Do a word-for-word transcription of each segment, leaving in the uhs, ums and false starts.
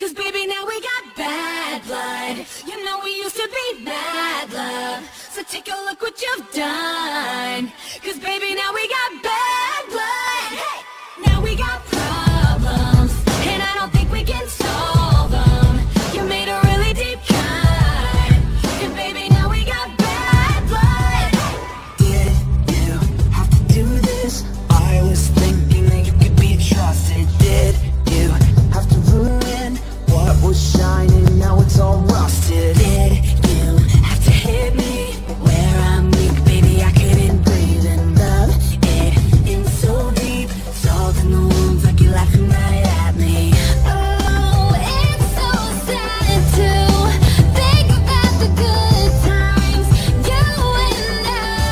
baby, now we got bad blood. You know we used to be mad love. So take a look what you've done. Cause baby, now we got bad blood. Hey! Now we got problems, and I don't think we can solve them. You made a really deep cut, and baby, now we got bad blood. Did you have to do this? I was thinking that you could be trusted. Did you have to ruin what was shining? Now it's all rusted. Did you have to hit me where I'm weak, baby? I couldn't breathe and love it in so deep. Salt in the wounds like you're laughing right at me. Oh, it's so sad to think about the good times, you and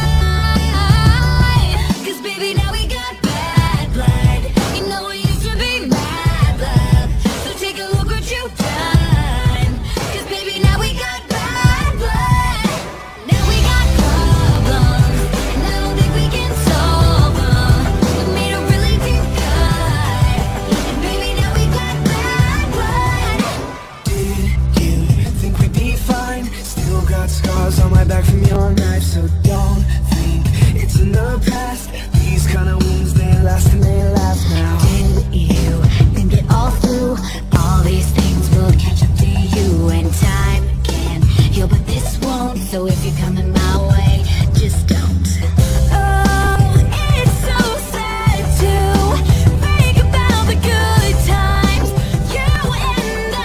I. Cause baby, now we got bad blood. You know we used to be mad love. So take a look what you've done. Cause baby, now we got bad blood. Now we got problems, and I don't think we can solve them. We made a really deep cut, and baby, now we got bad blood. Did you think we'd be fine? Still got scars on my back from your knife, so don't think it's in the past. These kind of wounds, they last and they last now. Did you think it all through? All these things will catch up to you, and time can heal, but this won't. So if you're coming my way, just don't. Oh, it's so sad to think about the good times, you and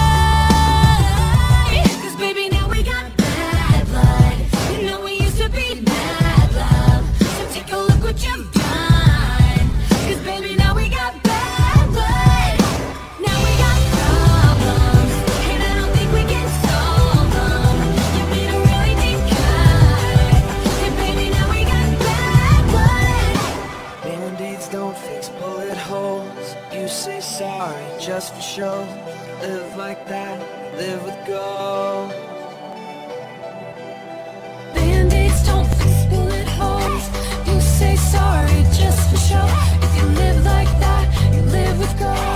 I. Cause baby, now we got bad blood. You know we used to be mad love. So take a look what you've done. Cause baby, now we got bad blood. Now we got problems, and I don't think we can solve them. You made a really deep cut, and baby, now we got bad blood. Band-aids don't fix bullet holes. You say sorry just for show. Live like that, live with go. Band-aids don't fix bullet holes. You say sorry just for show. If you live like that, you live with God.